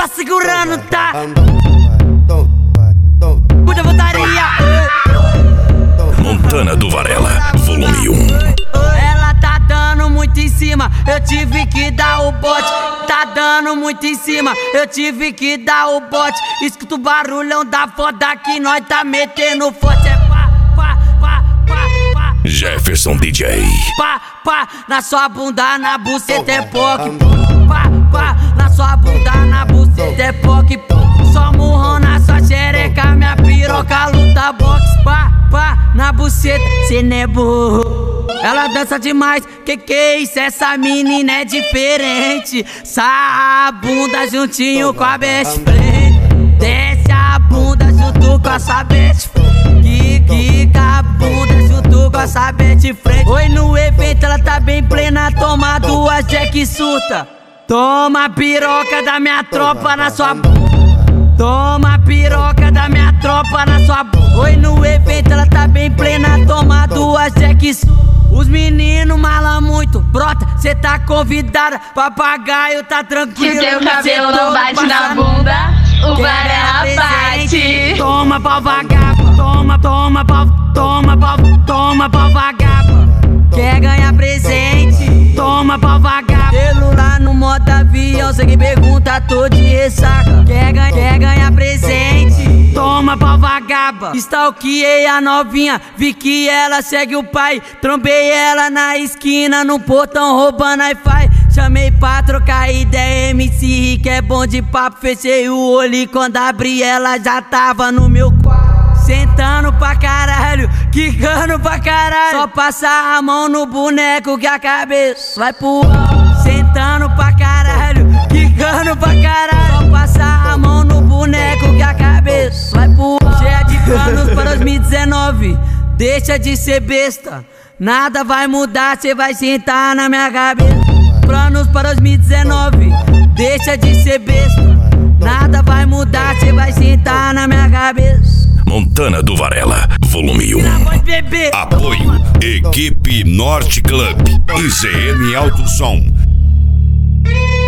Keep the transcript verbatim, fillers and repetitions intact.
segurando, tá? Muita votaria. Montana do Varela, volume um. Ela tá dando muito em cima, eu tive que dar o bote. Tá dando muito em cima, eu tive que dar o bote. Escuta o barulhão da foda que nós tá metendo forte. É pá, pá, pá, pá, pá. Jefferson D J. Pá, pá, na sua bunda, na buceta é poque. Pá, pá, na sua bunda, na buceta é poque. Só murrão na sua xereca, minha piroca luta boxe. Pá, pá, na buceta, cê não é burro. Ela dança demais, que que é isso? Essa menina é diferente. Sarra a bunda juntinho com a best friend. Desce a bunda junto com a sua best friend. Quica a bunda junto com a sua best friend. Oi, no evento ela tá bem plena. Toma duas Jack surta. Toma a piroca da minha tropa na sua bunda. Toma a piroca da minha tropa na sua bunda. Oi, no evento ela tá bem plena. Toma duas Jack surta. Os meninos malam muito, brota, cê tá convidada. Papagaio tá tranquilo. Se teu cabelo não bate na bunda, o Varela bate. Toma pau vagaba, toma, toma pau, toma pau, toma pau vagaba. Quer ganhar presente? Toma pau vagaba. Celular no modo avião, cê que pergunta, tô de ressaca. Quer, ganha, quer ganhar presente? Toma pau vagaba. Stalkeei a novinha, vi que ela segue o pai. Trombei ela na esquina, no portão roubando Wi-Fi. Chamei pra trocar ideia, M C Rick é bom de papo. Fechei o olho e quando abri ela já tava no meu quarto. Sentando pra caralho, quicando pra caralho. Só passar a mão no boneco que a cabeça vai pro alto. Sentando pra caralho, quicando pra caralho. Só passar a mão no boneco que a cabeça vai pro alto. Cheia de planos pra dois mil e dezenove, deixa de ser besta. Nada vai mudar, cê vai sentar na minha cabeça. Planos para dois mil e dezenove, deixa de ser besta. Nada vai mudar, cê vai sentar na minha cabeça. Montana do Varela, volume um. Apoio Equipe Norte Club e Z M Alto Som.